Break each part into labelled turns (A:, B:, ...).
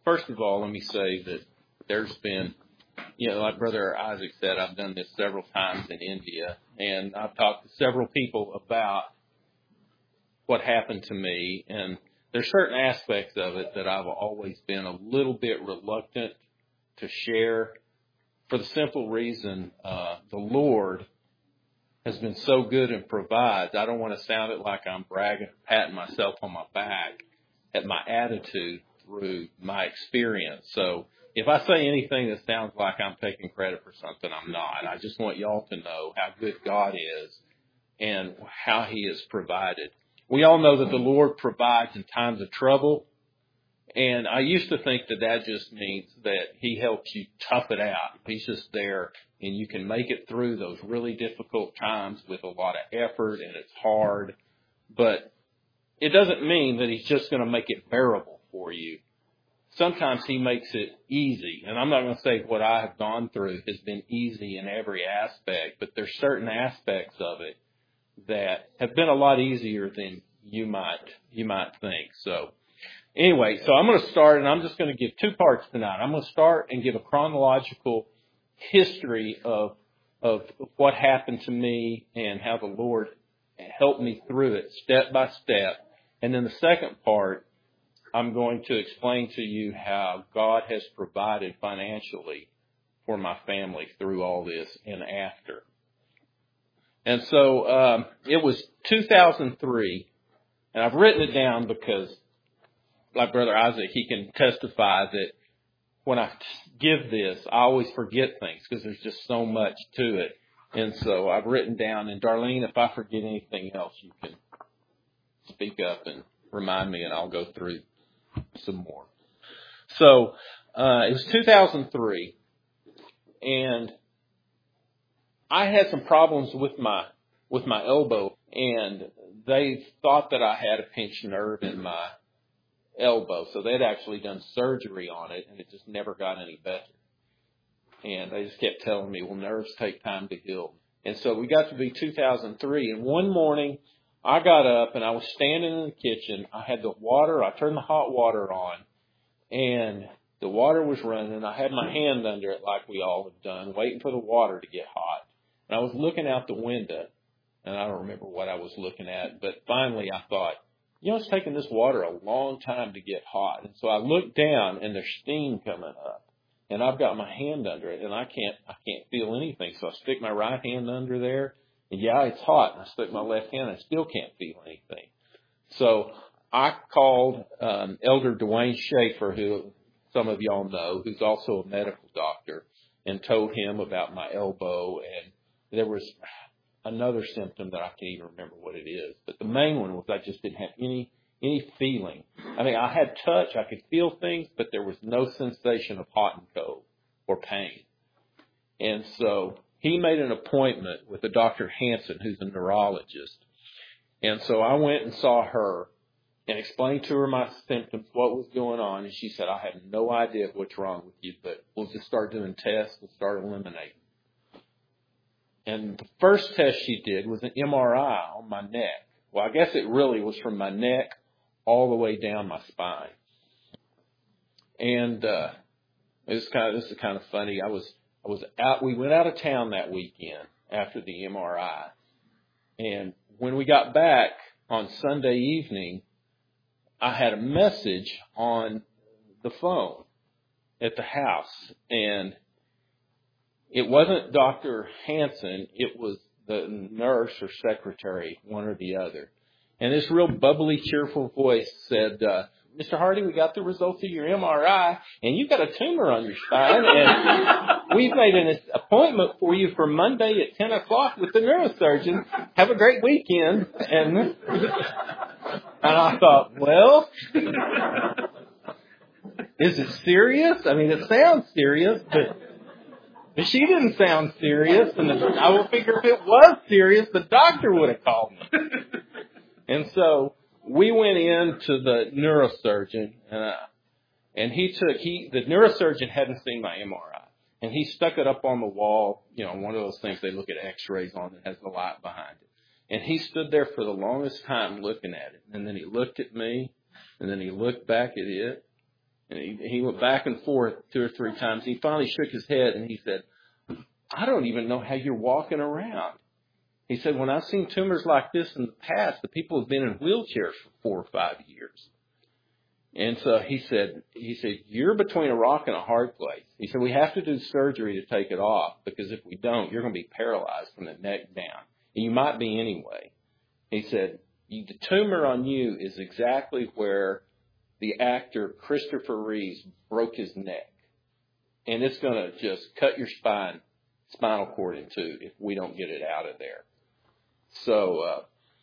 A: first of all, let me say that there's been, like Brother Isaac said, I've done this several times in India, and I've talked to several people about what happened to me, and there's certain aspects of it that I've always been a little bit reluctant to share for the simple reason the Lord has been so good and provides. I don't want to sound it like I'm bragging, patting myself on my back at my attitude through my experience. So if I say anything that sounds like I'm taking credit for something, I'm not. I just want y'all to know how good God is and how He has provided. We all know that the Lord provides in times of trouble. And I used to think that that just means that He helps you tough it out. He's just there and you can make it through those really difficult times with a lot of effort and it's hard. But it doesn't mean that He's just going to make it bearable for you. Sometimes He makes it easy. And I'm not going to say what I have gone through has been easy in every aspect, but there's certain aspects of it that have been a lot easier than you might think. So anyway, so I'm going to start, and I'm just going to give two parts tonight. I'm going to start and give a chronological history of what happened to me and how the Lord helped me through it step by step. And then the second part, I'm going to explain to you how God has provided financially for my family through all this and after. And so it was 2003, and I've written it down because, like Brother Isaac, he can testify that when I give this, I always forget things because there's just so much to it. And so I've written down, and Darlene, if I forget anything else, you can speak up and remind me, and I'll go through some more. So it was 2003, and I had some problems with my elbow, and they thought that I had a pinched nerve in my elbow. So they'd actually done surgery on it, and it just never got any better. And they just kept telling me, well, nerves take time to heal. And so we got to be 2003, and one morning I got up, and I was standing in the kitchen. I had the water. I turned the hot water on, and the water was running. I had my hand under it like we all have done, waiting for the water to get hot. And I was looking out the window, and I don't remember what I was looking at, but finally I thought, it's taking this water a long time to get hot. And so I looked down, and there's steam coming up, and I've got my hand under it, and I can't feel anything. So I stick my right hand under there, and it's hot. And I stick my left hand, and I still can't feel anything. So I called Elder Dwayne Schaefer, who some of y'all know, who's also a medical doctor, and told him about my elbow, and there was another symptom that I can't even remember what it is. But the main one was I just didn't have any feeling. I mean, I had touch, I could feel things, but there was no sensation of hot and cold or pain. And so he made an appointment with a Dr. Hansen, who's a neurologist. And so I went and saw her and explained to her my symptoms, what was going on. And she said, I have no idea what's wrong with you, but we'll just start doing tests and start eliminating. And the first test she did was an MRI on my neck. Well, I guess it really was from my neck all the way down my spine. And this is kind of funny. I was out. We went out of town that weekend after the MRI, and when we got back on Sunday evening, I had a message on the phone at the house, and it wasn't Dr. Hansen. It was the nurse or secretary, one or the other. And this real bubbly, cheerful voice said, Mr. Hardy, we got the results of your MRI, and you've got a tumor on your spine, and we've made an appointment for you for Monday at 10 o'clock with the neurosurgeon. Have a great weekend. And I thought, well, is it serious? I mean, it sounds serious, but she didn't sound serious, and I would figure if it was serious, the doctor would have called me. And so we went in to the neurosurgeon, and the neurosurgeon hadn't seen my MRI, and he stuck it up on the wall, one of those things they look at X-rays on that has the light behind it. And he stood there for the longest time looking at it, and then he looked at me, and then he looked back at it, And he went back and forth 2 or 3 times. He finally shook his head and he said, I don't even know how you're walking around. He said, when I've seen tumors like this in the past, the people have been in wheelchairs for 4 or 5 years. And so he said, you're between a rock and a hard place. He said, we have to do surgery to take it off, because if we don't, you're going to be paralyzed from the neck down. And you might be anyway. He said, the tumor on you is exactly where the actor Christopher Reeves broke his neck. And it's going to just cut your spinal cord in two if we don't get it out of there. So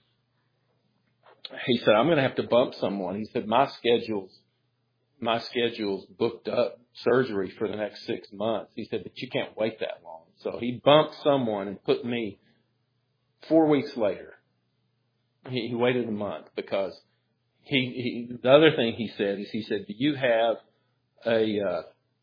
A: he said, I'm going to have to bump someone. He said, my schedule's booked up surgery for the next 6 months. He said, but you can't wait that long. So he bumped someone and put me 4 weeks later. He waited a month because the other thing he said is, do you have a,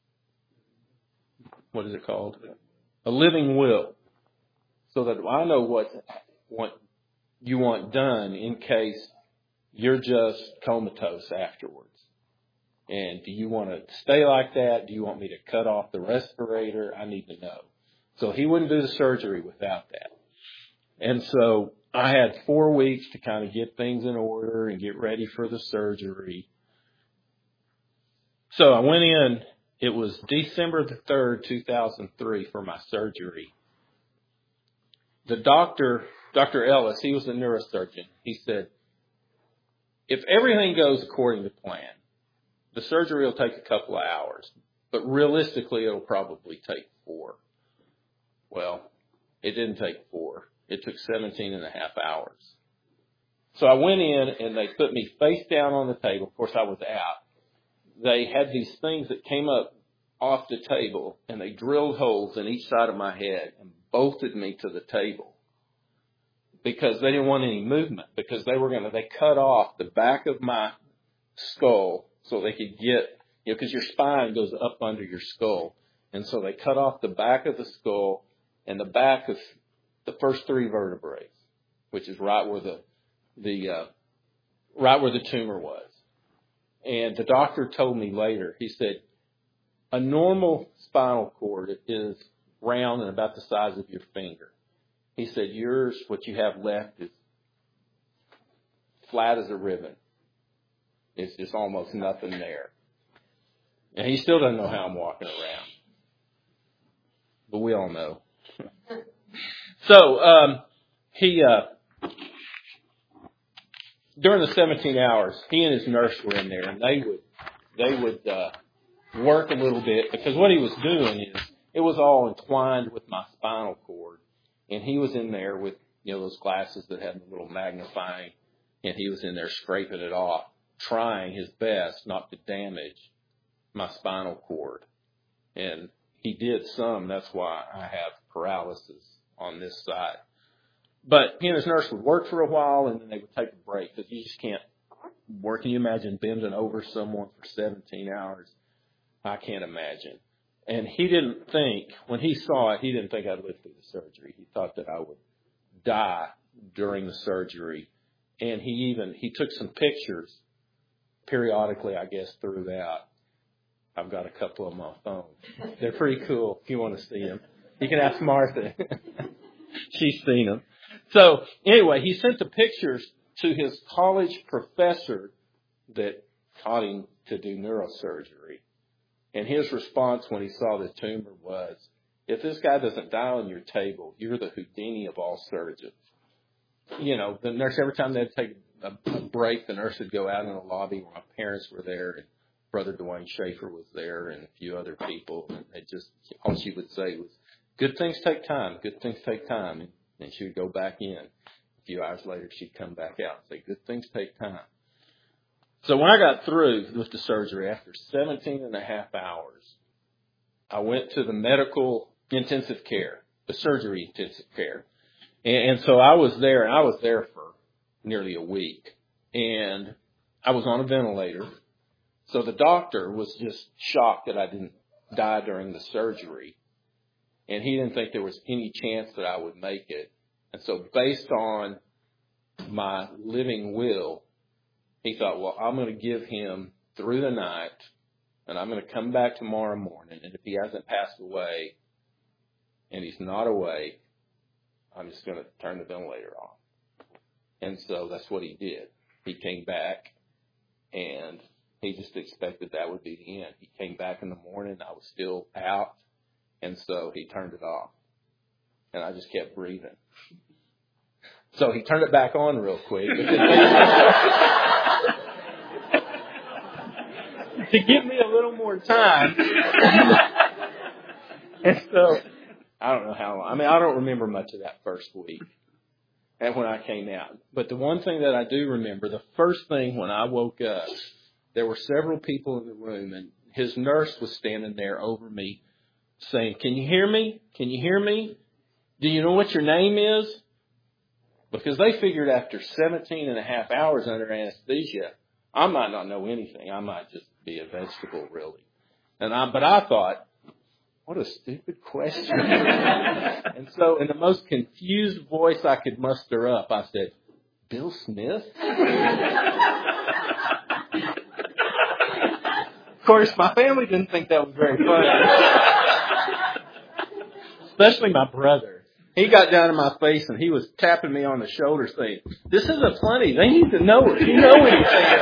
A: what is it called? A living will, so that I know what you want done in case you're just comatose afterwards. And do you want to stay like that? Do you want me to cut off the respirator? I need to know. So he wouldn't do the surgery without that. And so I had 4 weeks to kind of get things in order and get ready for the surgery. So I went in. It was December the 3rd, 2003 for my surgery. The Dr. Ellis, he was a neurosurgeon. He said, if everything goes according to plan, the surgery will take a couple of hours, but realistically it'll probably take 4. Well, it didn't take 4. It took 17 and a half hours. So I went in and they put me face down on the table. Of course, I was out. They had these things that came up off the table and they drilled holes in each side of my head and bolted me to the table because they didn't want any movement, because they cut off the back of my skull so they could get, because your spine goes up under your skull. And so they cut off the back of the skull and the back of the first 3 vertebrae, which is right where the tumor was. And the doctor told me later, he said, a normal spinal cord is round and about the size of your finger. He said, yours, what you have left, is flat as a ribbon. It's just almost nothing there. And he still doesn't know how I'm walking around. But we all know. So, during the 17 hours, he and his nurse were in there, and they would work a little bit, because what he was doing is, it was all entwined with my spinal cord, and he was in there with, those glasses that had the little magnifying, and he was in there scraping it off, trying his best not to damage my spinal cord. And he did some. That's why I have paralysis on this side. But he and his nurse would work for a while, and then they would take a break, because you just can't work. Can you imagine bending over someone for 17 hours? I can't imagine. And he didn't think, when he saw it, he didn't think I'd live through the surgery. He thought that I would die during the surgery. And he took some pictures periodically, I guess, throughout. I've got a couple of them on my phone. They're pretty cool if you want to see them. You can ask Martha. She's seen them. So anyway, he sent the pictures to his college professor that taught him to do neurosurgery. And his response when he saw the tumor was, if this guy doesn't die on your table, you're the Houdini of all surgeons. The nurse, every time they'd take a break, the nurse would go out in the lobby where my parents were there, and Brother Dwayne Schaefer was there, and a few other people. And all she would say was, good things take time, good things take time. And then she would go back in. A few hours later, she'd come back out and say, good things take time. So when I got through with the surgery, after 17 and a half hours, I went to the medical intensive care, the surgery intensive care. And so I was there, and I was there for nearly a week. And I was on a ventilator. So the doctor was just shocked that I didn't die during the surgery. And he didn't think there was any chance that I would make it. And so based on my living will, he thought, well, I'm going to give him through the night and I'm going to come back tomorrow morning, and if he hasn't passed away and he's not awake, I'm just going to turn the ventilator off. And so that's what he did. He came back, and he just expected that would be the end. He came back in the morning. I was still out, and so he turned it off. And I just kept breathing. So he turned it back on real quick to give me a little more time. And so I don't know how long. I mean, I don't remember much of that first week and when I came out. But the one thing that I do remember, the first thing when I woke up, there were several people in the room, and his nurse was standing there over me saying, "Can you hear me? Can you hear me? Do you know what your name is?" Because they figured after 17 and a half hours under anesthesia, I might not know anything. I might just be a vegetable, really. But I thought, what a stupid question. And so in the most confused voice I could muster up, I said, "Bill Smith?" Of course, my family didn't think that was very funny. Especially my brother. He got down in my face and he was tapping me on the shoulder saying, "This isn't funny. They need to know it. You know anything."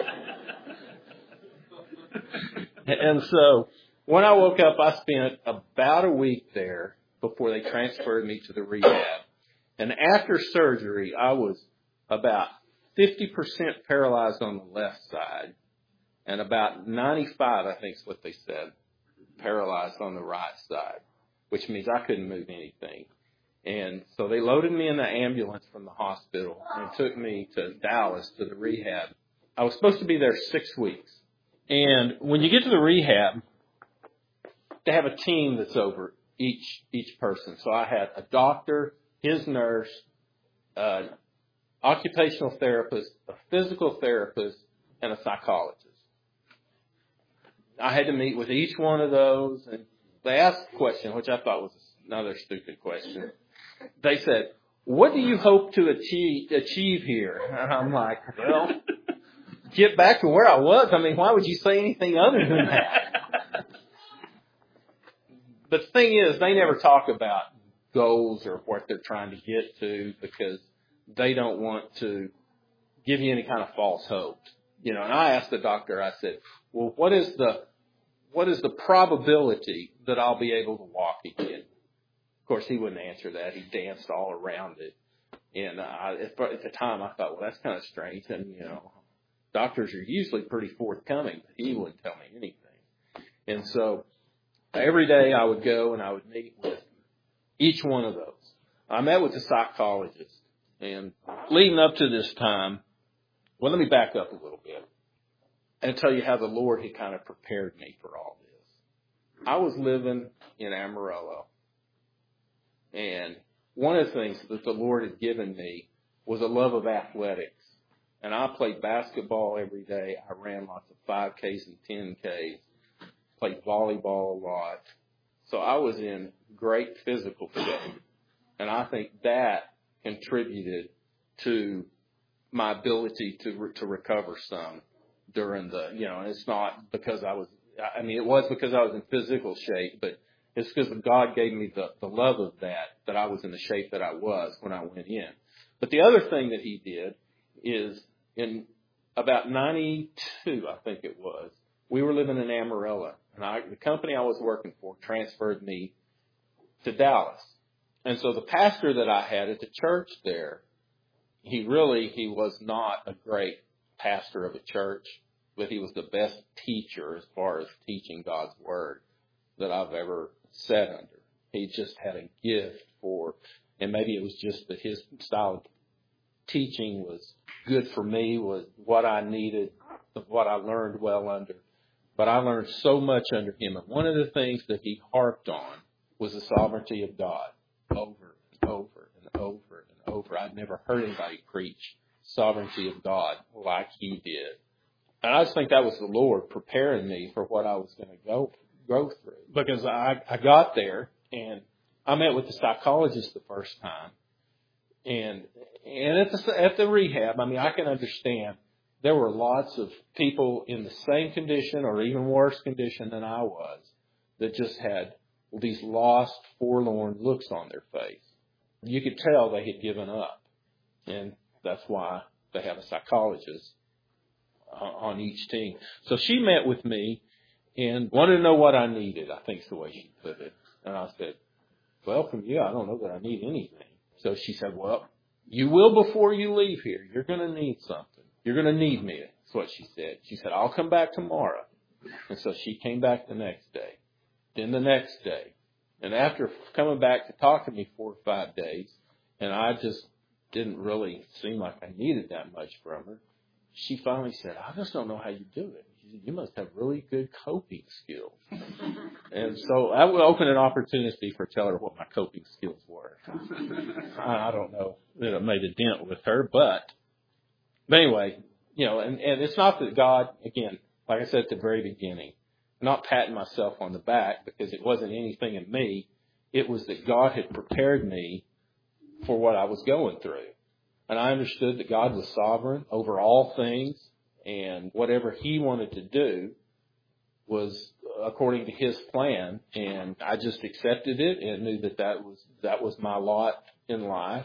A: And so when I woke up, I spent about a week there before they transferred me to the rehab. And after surgery, I was about 50% paralyzed on the left side and about 95, I think is what they said, paralyzed on the right side, which means I couldn't move anything. And so they loaded me in the ambulance from the hospital and took me to Dallas to the rehab. I was supposed to be there 6 weeks. And when you get to the rehab, they have a team that's over each person. So I had a doctor, his nurse, an occupational therapist, a physical therapist, and a psychologist. I had to meet with each one of those, and they asked a question, which I thought was another stupid question. They said, "What do you hope to achieve here?" And I'm like, "Well, get back to where I was. I mean, why would you say anything other than that?" But the thing is, they never talk about goals or what they're trying to get to because they don't want to give you any kind of false hope. You know, and I asked the doctor, I said, "Well, what is the probability that I'll be able to walk again?" Of course, he wouldn't answer that. He danced all around it. And at the time, I thought, well, that's kind of strange. And, you know, doctors are usually pretty forthcoming, but he wouldn't tell me anything. And so every day I would go and I would meet with each one of those. I met with the psychologist. And leading up to this time, well, let me back up a little bit and tell you how the Lord had kind of prepared me for all this. I was living in Amarillo. And one of the things that the Lord had given me was a love of athletics. And I played basketball every day. I ran lots of 5Ks and 10Ks. Played volleyball a lot. So I was in great physical shape. And I think that contributed to my ability to recover some during the, you know, and it's not because it was because I was in physical shape, but it's because God gave me the love of that I was in the shape that I was when I went in. But the other thing that he did is in about 92, I think it was, we were living in Amarillo. And the company I was working for transferred me to Dallas. And so the pastor that I had at the church there, he was not a great pastor of a church, but he was the best teacher as far as teaching God's word that I've ever sat under. He just had a gift for, and maybe it was just that his style of teaching was good for me, was what I needed, what I learned well under. But I learned so much under him. And one of the things that he harped on was the sovereignty of God over and over and over and over. I'd never heard anybody preach sovereignty of God like he did. And I just think that was the Lord preparing me for what I was going to go through. Because I got there and I met with the psychologist the first time. And at the rehab, I mean, I can understand there were lots of people in the same condition or even worse condition than I was that just had these lost, forlorn looks on their face. You could tell they had given up. And that's why they have a psychologist on each team. So she met with me and wanted to know what I needed, I think is the way she put it. And I said, well, from you, I don't know that I need anything. So she said, well, you will before you leave here. You're going to need something. You're going to need me. That's what she said. She said, I'll come back tomorrow. And so she came back the next day. Then the next day. And after coming back to talk to me 4 or 5 days, and I just didn't really seem like I needed that much from her, she finally said, I just don't know how you do it. She said, you must have really good coping skills. And so that would open an opportunity for tell her what my coping skills were. I don't know that it made a dent with her, but anyway, and it's not that God, again, like I said at the very beginning, not patting myself on the back because it wasn't anything in me. It was that God had prepared me for what I was going through. And I understood that God was sovereign over all things, and whatever He wanted to do was according to His plan. And I just accepted it and knew that was my lot in life.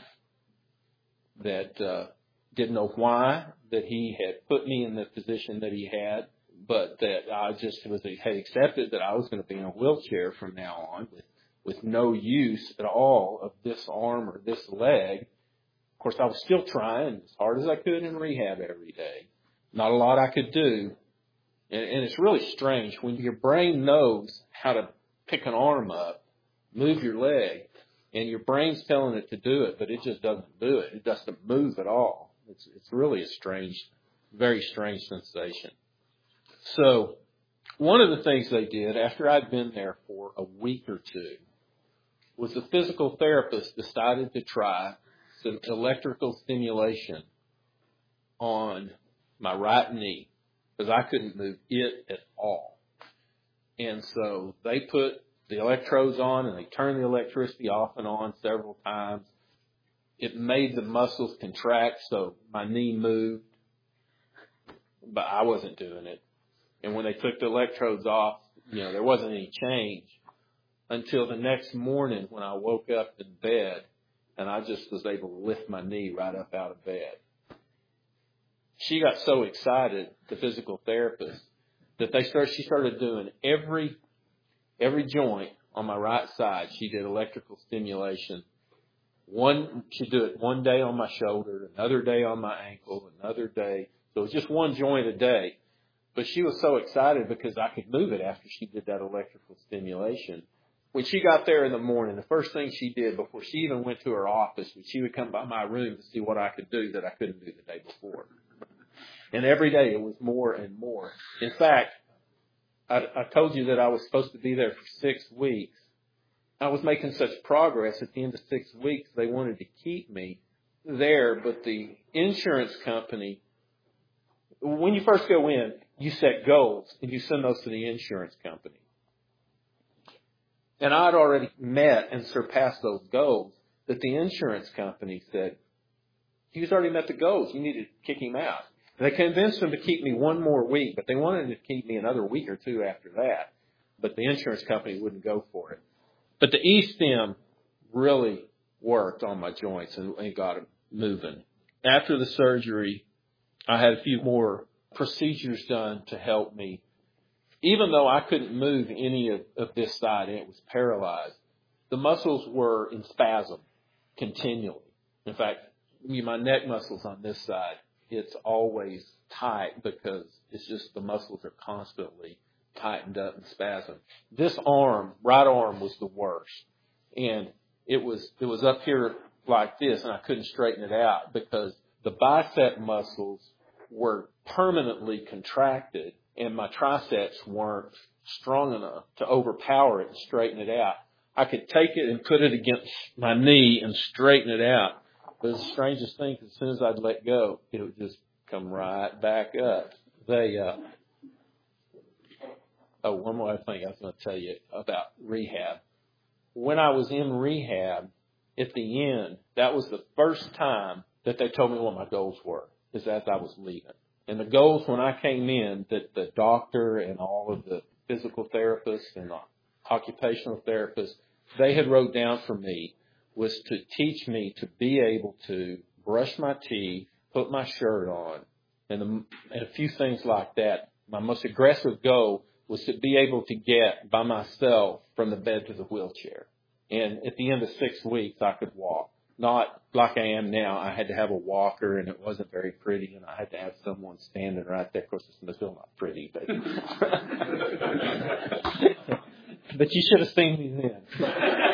A: That didn't know why that He had put me in the position that He had, but that I just had accepted that I was going to be in a wheelchair from now on with no use at all of this arm or this leg. Of course, I was still trying as hard as I could in rehab every day. Not a lot I could do. And it's really strange when your brain knows how to pick an arm up, move your leg, and your brain's telling it to do it, but it just doesn't do it. It doesn't move at all. It's really a strange, very strange sensation. So one of the things they did after I'd been there for a week or two was the physical therapist decided to try some electrical stimulation on my right knee because I couldn't move it at all. And so they put the electrodes on and they turned the electricity off and on several times. It made the muscles contract so my knee moved, but I wasn't doing it. And when they took the electrodes off, there wasn't any change until the next morning when I woke up in bed and I just was able to lift my knee right up out of bed. She got so excited, the physical therapist, that she started doing every joint on my right side. She did electrical stimulation. She'd do it one day on my shoulder, another day on my ankle, another day. So it was just one joint a day. But she was so excited because I could move it after she did that electrical stimulation. When she got there in the morning, the first thing she did before she even went to her office was she would come by my room to see what I could do that I couldn't do the day before. And every day it was more and more. In fact, I told you that I was supposed to be there for 6 weeks. I was making such progress at the end of 6 weeks, they wanted to keep me there, but the insurance company, when you first go in, you set goals and you send those to the insurance company. And I'd already met and surpassed those goals, but the insurance company said, he's already met the goals. You need to kick him out. And they convinced him to keep me 1 more week, but they wanted to keep me another week or 2 after that. But the insurance company wouldn't go for it. But the E-stim really worked on my joints and got them moving. After the surgery, I had a few more procedures done to help me. Even though I couldn't move any of this side and it was paralyzed, the muscles were in spasm continually. In fact, my neck muscles on this side, it's always tight because it's just the muscles are constantly tightened up and spasm. This right arm was the worst. And it was up here like this and I couldn't straighten it out because the bicep muscles were permanently contracted and my triceps weren't strong enough to overpower it and straighten it out. I could take it and put it against my knee and straighten it out. But the strangest thing, as soon as I'd let go, it would just come right back up. One more thing I was going to tell you about rehab. When I was in rehab, at the end, that was the first time that they told me what my goals were, is as I was leaving. And the goals when I came in that the doctor and all of the physical therapists and the occupational therapists, they had wrote down for me was to teach me to be able to brush my teeth, put my shirt on, and a few things like that. My most aggressive goal was to be able to get by myself from the bed to the wheelchair. And at the end of 6 weeks, I could walk. Not like I am now. I had to have a walker, and it wasn't very pretty, and I had to have someone standing right there. Of course, it's still not pretty, but but you should have seen me then.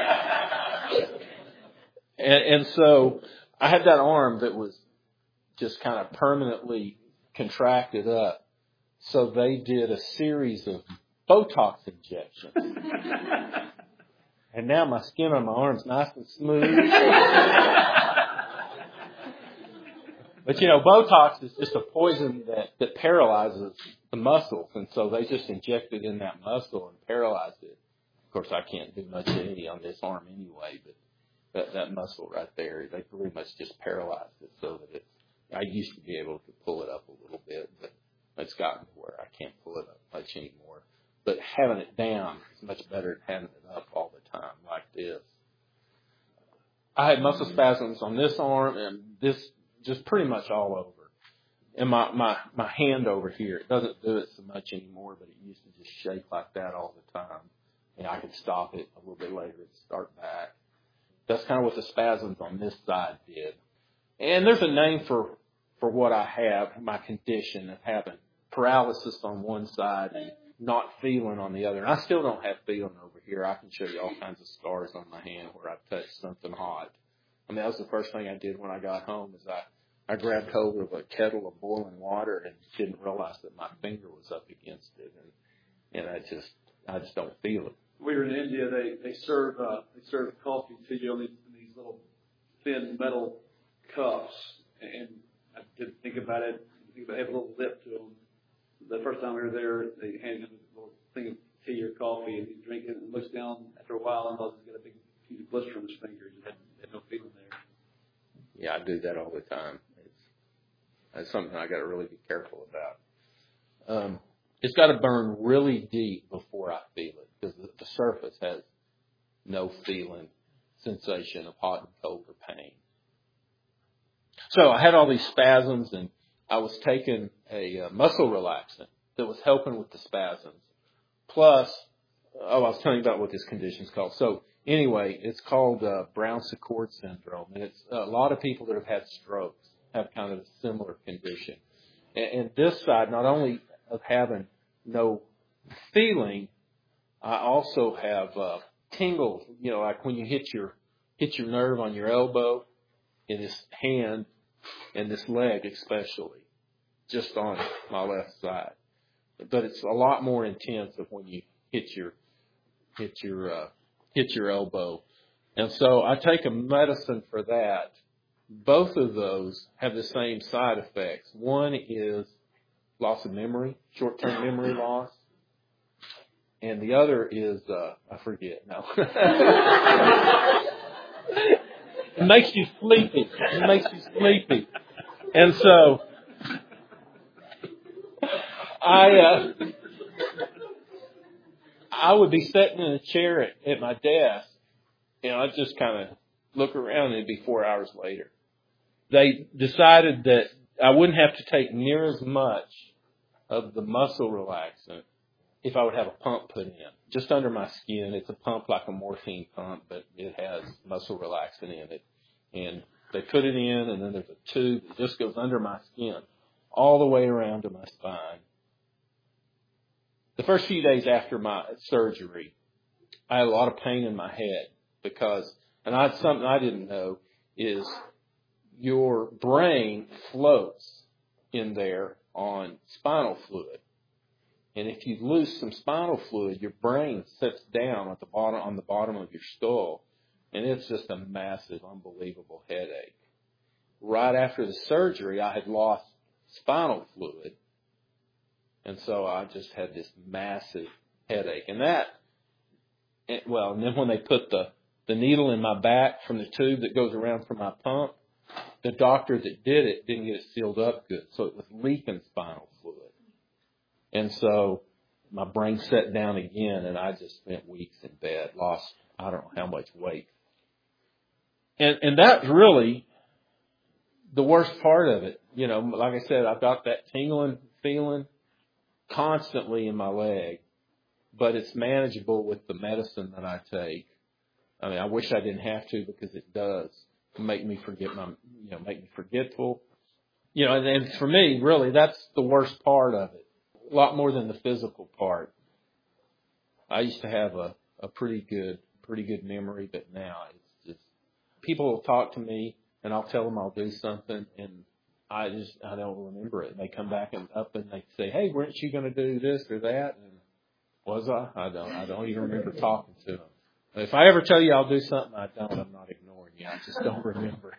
A: And so I had that arm that was just kind of permanently contracted up. So they did a series of Botox injections. And now my skin on my arm's nice and smooth. But, Botox is just a poison that paralyzes the muscles. And so they just injected in that muscle and paralyzed it. Of course, I can't do much on this arm anyway, but that muscle right there, they pretty much just paralyzed it so that I used to be able to pull it up a little bit, but it's gotten to where I can't pull it up much anymore. But having it down is much better than having it up all the time like this. I had muscle spasms on this arm and this just pretty much all over. And my hand over here, it doesn't do it so much anymore, but it used to just shake like that all the time. And I could stop it a little bit later and start back. That's kind of what the spasms on this side did. And there's a name for what I have, my condition of having paralysis on one side and not feeling on the other. And I still don't have feeling over here. I can show you all kinds of scars on my hand where I've touched something hot. I mean, that was the first thing I did when I got home is I grabbed hold of a kettle of boiling water and didn't realize that my finger was up against it. And I just don't feel it.
B: We were in India. They serve coffee to you on these little thin metal cups, and I didn't think about it. They have a little lip to them. The first time we were there, they handed him a little thing of tea or coffee, and he drank it and looks down after a while and realizes he's got a big huge blister on his finger. He had no feeling there.
A: Yeah, I do that all the time. That's something I got to really be careful about. It's got to burn really deep before I feel it because the surface has no feeling, sensation of hot and cold or pain. So I had all these spasms, and I was taking a muscle relaxant that was helping with the spasms. Plus, I was telling you about what this condition is called. So anyway, it's called Brown-Sequard syndrome, and it's a lot of people that have had strokes have kind of a similar condition. And this side, not only of having no feeling, I also have tingles. Like when you hit your nerve on your elbow, in this hand, and this leg especially, just on my left side. But it's a lot more intense of when you hit your elbow. And so I take a medicine for that. Both of those have the same side effects. One is loss of memory, short-term memory loss. And the other is, I forget now. It makes you sleepy. And so I would be sitting in a chair at my desk, and I'd just kind of look around, and it'd be 4 hours later. They decided that I wouldn't have to take near as much of the muscle relaxant if I would have a pump put in. Just under my skin, it's a pump like a morphine pump, but it has muscle relaxant in it. And they put it in, and then there's a tube that just goes under my skin all the way around to my spine. The first few days after my surgery, I had a lot of pain in my head because, something I didn't know is your brain floats in there on spinal fluid. And if you lose some spinal fluid, your brain sits down on the bottom of your skull, and it's just a massive, unbelievable headache. Right after the surgery, I had lost spinal fluid, and so I just had this massive headache. And then when they put the needle in my back from the tube that goes around from my pump, the doctor that did it didn't get it sealed up good, so it was leaking spinal fluid. And so my brain set down again, and I just spent weeks in bed, lost I don't know how much weight. And that's really the worst part of it. You know, like I said, I've got that tingling feeling constantly in my leg, but it's manageable with the medicine that I take. I mean, I wish I didn't have to, because it does make me make me forgetful. You know, and for me, really, that's the worst part of it. A lot more than the physical part. I used to have a pretty good memory, but now it's just, people will talk to me and I'll tell them I'll do something and I don't remember it. And they come back up and they say, "Hey, weren't you going to do this or that?" And was I? I don't even remember talking to them. If I ever tell you I'll do something, I don't. I'm not ignoring you. I just don't remember.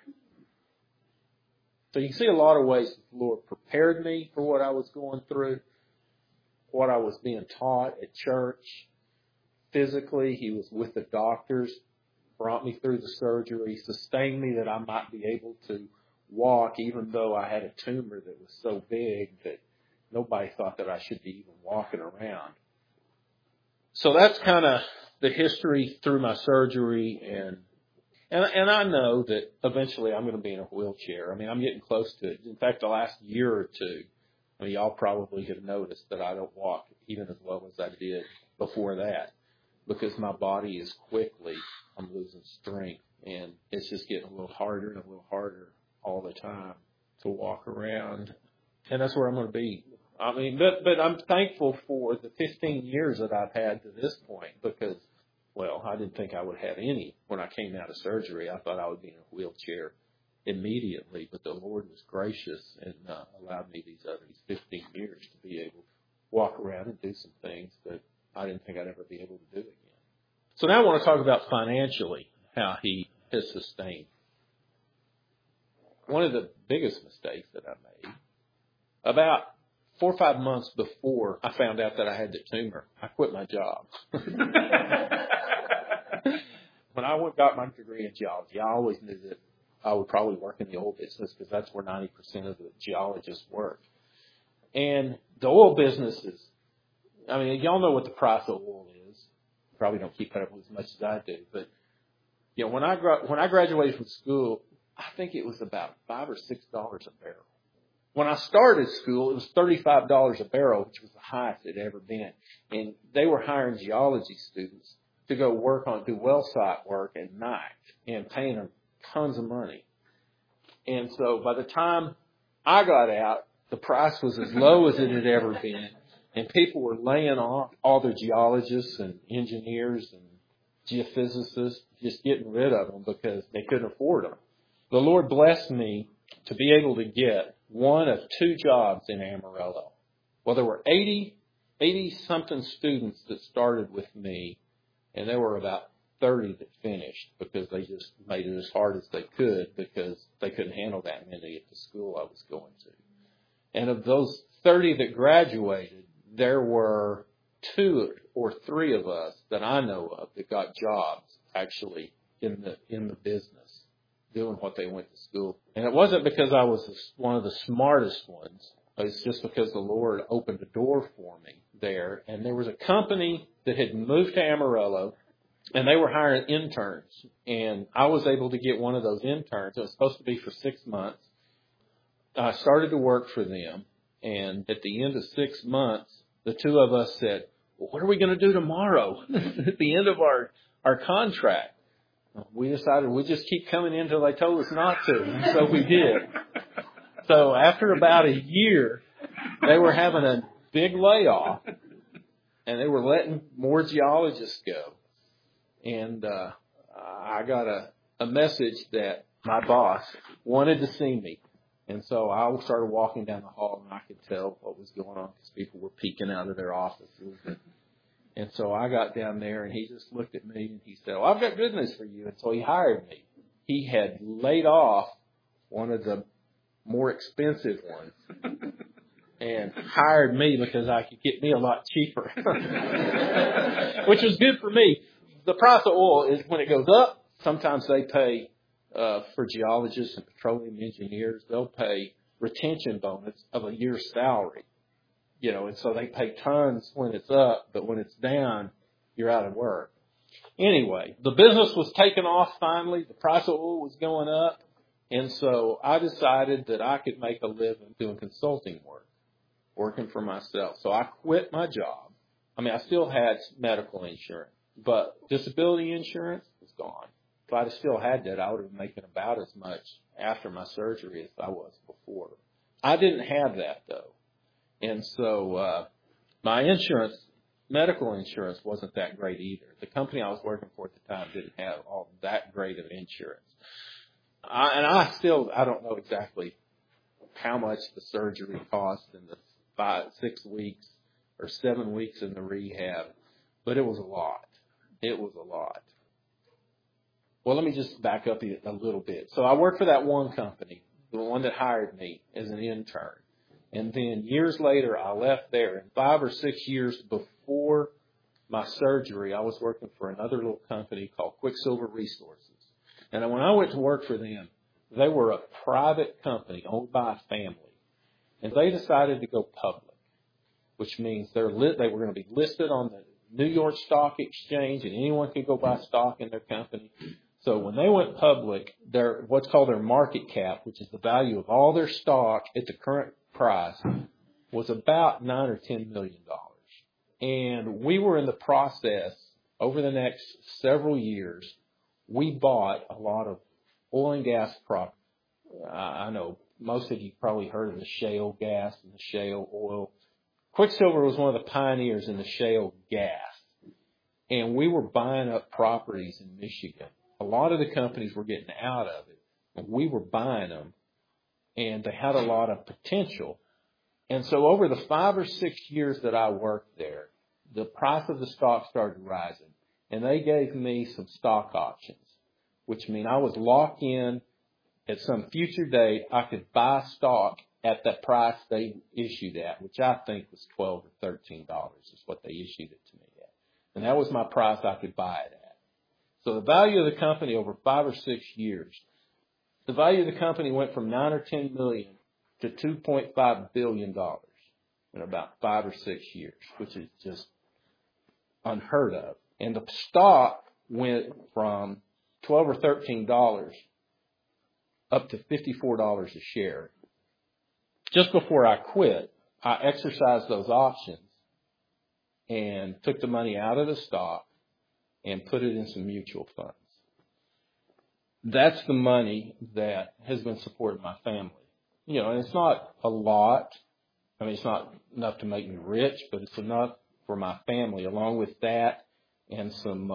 A: So you can see a lot of ways the Lord prepared me for what I was going through, what I was being taught at church. Physically, He was with the doctors, brought me through the surgery, sustained me that I might be able to walk, even though I had a tumor that was so big that nobody thought that I should be even walking around. So that's kind of the history through my surgery, and I know that eventually I'm going to be in a wheelchair. I mean, I'm getting close to it. In fact, the last year or two, I mean, y'all probably have noticed that I don't walk even as well as I did before that, because my body is I'm losing strength, and it's just getting a little harder and a little harder all the time to walk around. And that's where I'm going to be. I mean, but I'm thankful for the 15 years that I've had to this point, because, well, I didn't think I would have any when I came out of surgery. I thought I would be in a wheelchair immediately, but the Lord was gracious and allowed me these 15 years to be able to walk around and do some things that I didn't think I'd ever be able to do again. So now I want to talk about financially, how He has sustained. One of the biggest mistakes that I made, about 4 or 5 months before I found out that I had the tumor, I quit my job. When I got my degree in geology, I always knew that I would probably work in the oil business, because that's where 90% of the geologists work. And the oil business is, I mean, y'all know what the price of oil is. You probably don't keep up with as much as I do. But, you know, when I graduated from school, I think it was about $5 or $6 a barrel. When I started school, it was $35 a barrel, which was the highest it had ever been. And they were hiring geology students to go do well site work at night and paying them tons of money. And so by the time I got out, the price was as low as it had ever been. And people were laying off all their geologists and engineers and geophysicists, just getting rid of them because they couldn't afford them. The Lord blessed me to be able to get one of 2 jobs in Amarillo. Well, there were 80-something students that started with me, and there were about 30 that finished, because they just made it as hard as they could, because they couldn't handle that many at the school I was going to. And of those 30 that graduated, there were 2 or 3 of us that I know of that got jobs actually in the business, doing what they went to school. And it wasn't because I was one of the smartest ones. It's just because the Lord opened a door for me there. And there was a company that had moved to Amarillo, and they were hiring interns. And I was able to get one of those interns. It was supposed to be for 6 months. I started to work for them. And at the end of 6 months, the 2 of us said, "Well, what are we going to do tomorrow?" At the end of our contract. We decided we'd just keep coming in until they told us not to. And so we did. So after about a year, they were having a big layoff, and they were letting more geologists go. And I got a message that my boss wanted to see me. And so I started walking down the hall, and I could tell what was going on because people were peeking out of their offices. And so I got down there, and he just looked at me, and he said, "Well, I've got good news for you." And so he hired me. He had laid off one of the more expensive ones and hired me because I could get me a lot cheaper, which was good for me. The price of oil is, when it goes up, sometimes they pay for geologists and petroleum engineers, they'll pay retention bonus of a year's salary. And so they pay tons when it's up, but when it's down, you're out of work. Anyway, the business was taking off finally. The price of oil was going up. And so I decided that I could make a living doing consulting work, working for myself. So I quit my job. I still had medical insurance, but disability insurance was gone. If I'd have still had that, I would have been making about as much after my surgery as I was before. I didn't have that, though. And so my insurance, medical insurance, wasn't that great either. The company I was working for at the time didn't have all that great of insurance. I don't know exactly how much the surgery cost in the 6 weeks or 7 weeks in the rehab, but it was a lot. It was a lot. Well, let me just back up a little bit. So I worked for that one company, the one that hired me as an intern. And then years later, I left there. And 5 or 6 years before my surgery, I was working for another little company called Quicksilver Resources. And when I went to work for them, they were a private company owned by a family. And they decided to go public, which means they were going to be listed on the New York Stock Exchange, and anyone could go buy stock in their company. So when they went public, what's called their market cap, which is the value of all their stock at the current price, was about $9 or $10 million. And we were in the process, over the next several years, we bought a lot of oil and gas property. I know most of you probably heard of the shale gas and the shale oil. Quicksilver was one of the pioneers in the shale gas. And we were buying up properties in Michigan. A lot of the companies were getting out of it, and we were buying them, and they had a lot of potential. And so over the 5 or 6 years that I worked there, the price of the stock started rising, and they gave me some stock options, which mean I was locked in at some future date. I could buy stock at that price they issued at, which I think was $12 or $13 is what they issued it to me at. And that was my price I could buy it at. So the value of the company over 5 or 6 years, the value of the company went from $9 or $10 million to $2.5 billion in about 5 or 6 years, which is just unheard of. And the stock went from $12 or $13 up to $54 a share. Just before I quit, I exercised those options and took the money out of the stock and put it in some mutual funds. That's the money that has been supporting my family. And it's not a lot. It's not enough to make me rich, but it's enough for my family. Along with that and some,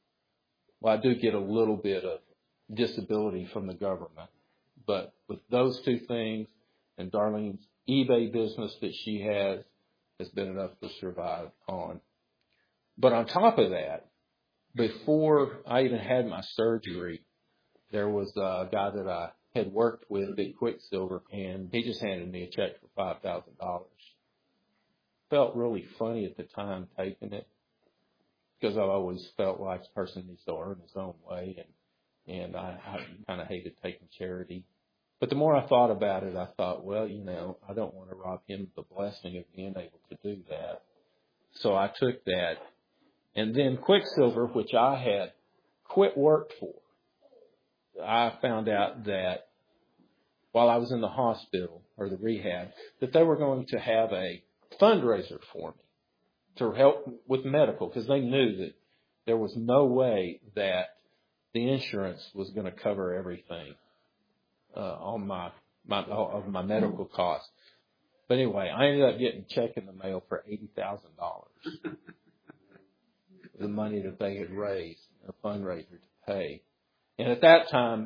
A: I do get a little bit of disability from the government. But with those two things and Darlene's eBay business that she has been enough to survive on. But on top of that, before I even had my surgery, there was a guy that I had worked with at Quicksilver, and he just handed me a check for $5,000. Felt really funny at the time taking it, because I've always felt like a person needs to earn his own way, and I kind of hated taking charity. But the more I thought about it, I thought, well, I don't want to rob him of the blessing of being able to do that. So I took that. And then Quicksilver, which I had quit work for, I found out that while I was in the hospital or the rehab, that they were going to have a fundraiser for me to help with medical, because they knew that there was no way that the insurance was going to cover everything on my medical costs. But anyway, I ended up getting a check in the mail for $80,000. The money that they had raised, a fundraiser to pay. And at that time,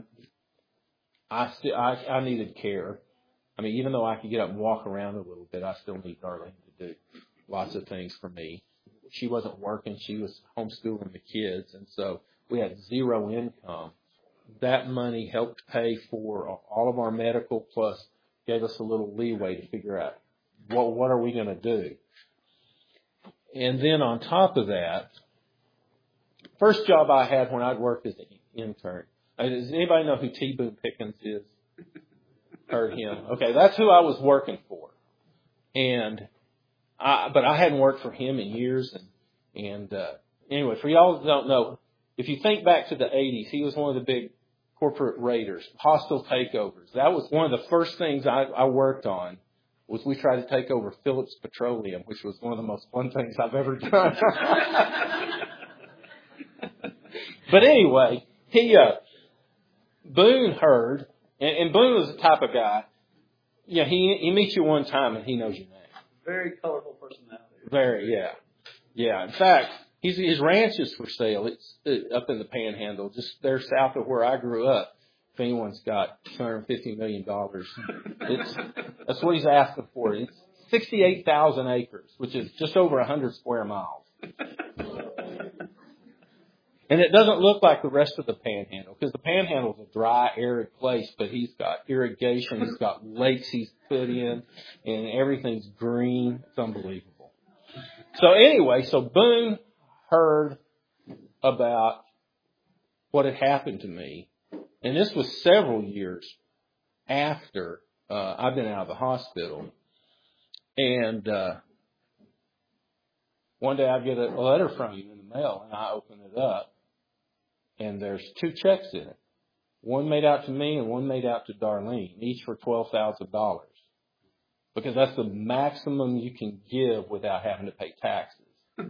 A: I needed care. Even though I could get up and walk around a little bit, I still need Darlene to do lots of things for me. She wasn't working. She was homeschooling the kids. And so we had zero income. That money helped pay for all of our medical, plus gave us a little leeway to figure out what are we going to do. And then on top of that, first job I had when I worked as an intern Does anybody know who T. Boone Pickens is? Heard him. Okay, that's who I was working for. But I hadn't worked for him in years. And anyway, for y'all who don't know, if you think back to the 80s, he was one of the big corporate raiders, hostile takeovers. That was one of the first things I worked on, was we tried to take over Phillips Petroleum, which was one of the most fun things I've ever done. But anyway, Boone heard, and Boone was the type of guy, he meets you one time and he knows your name.
B: Very colorful personality.
A: Very, yeah. Yeah, in fact, his ranch is for sale. It's up in the Panhandle, just there south of where I grew up. If anyone's got $250 million, that's what he's asking for. It's 68,000 acres, which is just over 100 square miles. And it doesn't look like the rest of the Panhandle, because the Panhandle is a dry, arid place, but he's got irrigation, he's got lakes he's put in, and everything's green. It's unbelievable. So anyway, Boone heard about what had happened to me, and this was several years after I've been out of the hospital. And one day I get a letter from you in the mail, and I open it up, and there's 2 checks in it. One made out to me and one made out to Darlene, each for $12,000. Because that's the maximum you can give without having to pay taxes.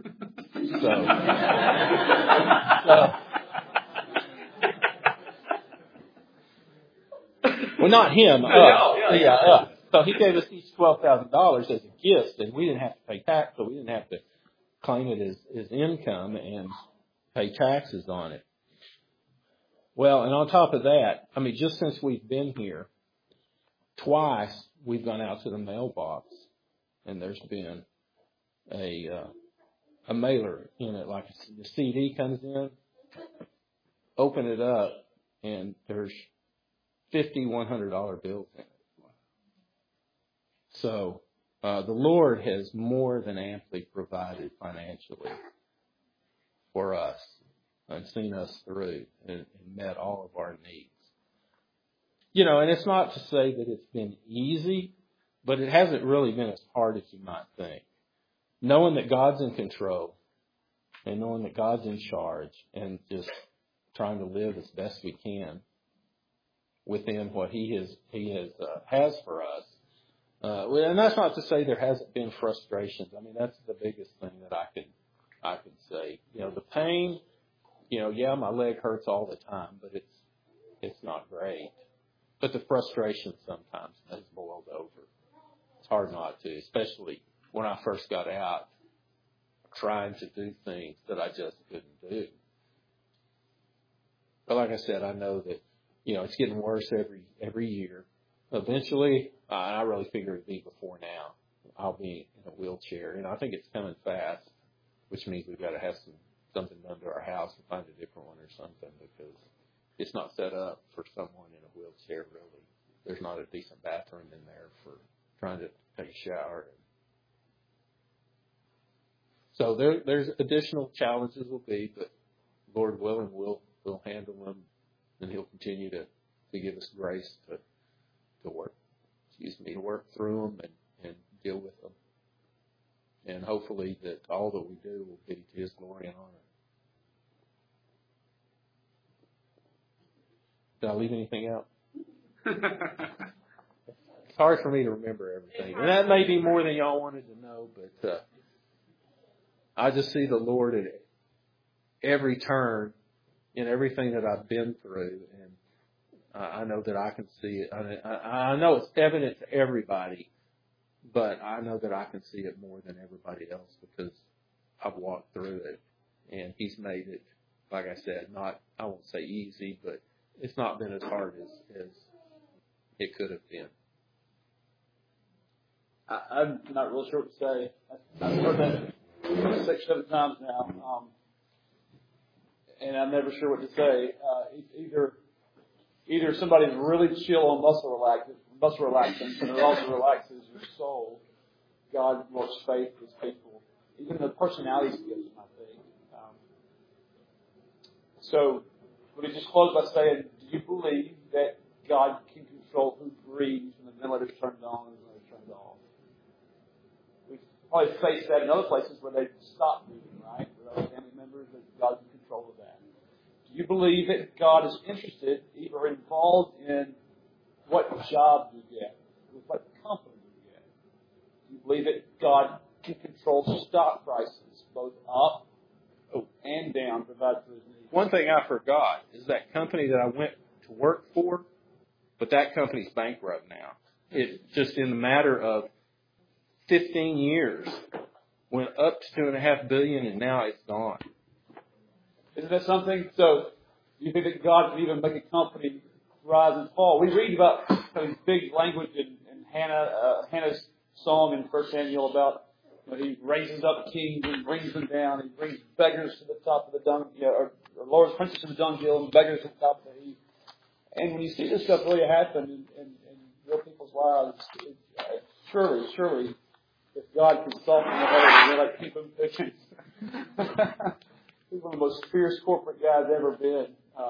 A: Well, not him. So he gave us each $12,000 as a gift, and we didn't have to pay tax, so we didn't have to claim it as income and pay taxes on it. Well, and on top of that, just since we've been here, twice we've gone out to the mailbox, and there's been a mailer in it, like the CD comes in, open it up, and there's $50 $100 bills in it. So the Lord has more than amply provided financially for us and seen us through and met all of our needs. And it's not to say that it's been easy, but it hasn't really been as hard as you might think. Knowing that God's in control and knowing that God's in charge and just trying to live as best we can within what He has for us. And that's not to say there hasn't been frustrations. That's the biggest thing that I could say. The pain, my leg hurts all the time, but it's not great. But the frustration sometimes has boiled over. It's hard not to, especially when I first got out, trying to do things that I just couldn't do. But like I said, I know that, it's getting worse every year. Eventually, I really figure it'd be before now, I'll be in a wheelchair. And I think it's coming fast, which means we've got to have something done to our house and find a different one or something, because it's not set up for someone in a wheelchair, really. There's not a decent bathroom in there for trying to take a shower. So there's additional challenges will be, but Lord willing, we'll handle them, and He'll continue to give us grace to work through them and deal with them. And hopefully that all that we do will be to His glory and honor. Did I leave anything out? It's hard for me to remember everything. And that may be more than y'all wanted to know, but I just see the Lord at every turn in everything that I've been through, and I know that I can see it. I know it's evident to everybody, but I know that I can see it more than everybody else because I've walked through it, and He's made it, like I said, I won't say easy, but it's not been as hard as it could have been.
B: I'm not real sure what to say. I've heard that 6 or 7 times now, and I'm never sure what to say. Either somebody's really chill on muscle relaxants, and it also relaxes your soul. God works faith with people, even the personalities gives them, I think. So let me just close by saying, you believe that God can control who breathes when the ventilator is turned on and the ventilator is turned off? We've probably faced that in other places where they stop breathing, right? With other family members, that God's in control of that. Do you believe that God is interested or involved in what job you get, with what company you get? Do you believe that God can control stock prices, both up and down, provide for his needs?
A: One thing I forgot is that company that I went to work for, but that company's bankrupt now. It just in the matter of 15 years went up to $2.5 billion, and now it's gone.
B: Isn't that something? So, you think that God can even make a company rise and fall? We read about big language in Hannah's song in 1 Samuel about he raises up kings and brings them down. He brings beggars to the top of the dung, or lowers princes to the dunghill and beggars to the top of the heap. And when you see this stuff really happen in real people's lives, surely, if God can soften the heart and like keep them fishing. He's one of the most fierce corporate guys ever been.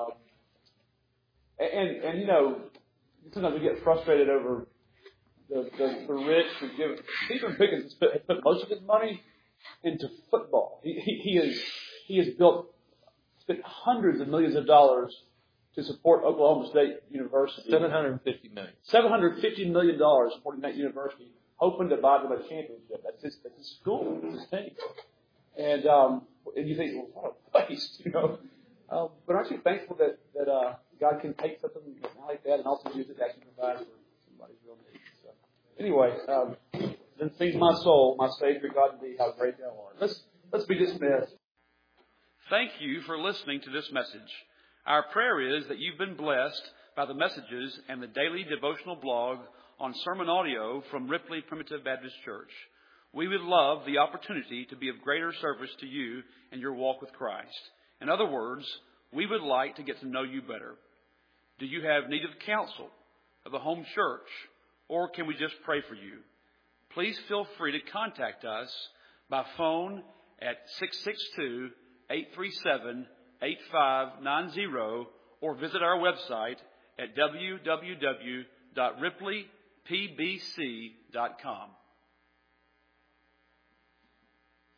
B: And sometimes we get frustrated over the rich who give. Stephen Pickens has put most of his money into football. He has spent hundreds of millions of dollars to support Oklahoma State University.
A: $750 million.
B: $750 million supporting that university, hoping to buy them a championship. That's his school, that's his team. And you think, well, what a waste, But aren't you thankful that God can take something like that and also use it to actually provide for somebody's real needs? So, anyway, then sings my soul, my Savior God to thee, how great thou art. Let's be dismissed.
C: Thank you for listening to this message. Our prayer is that you've been blessed by the messages and the daily devotional blog on sermon audio from Ripley Primitive Baptist Church. We would love the opportunity to be of greater service to you in your walk with Christ. In other words, we would like to get to know you better. Do you have need of counsel, of a home church, or can we just pray for you? Please feel free to contact us by phone at 662-837-8590 or visit our website at www.ripleypbc.com.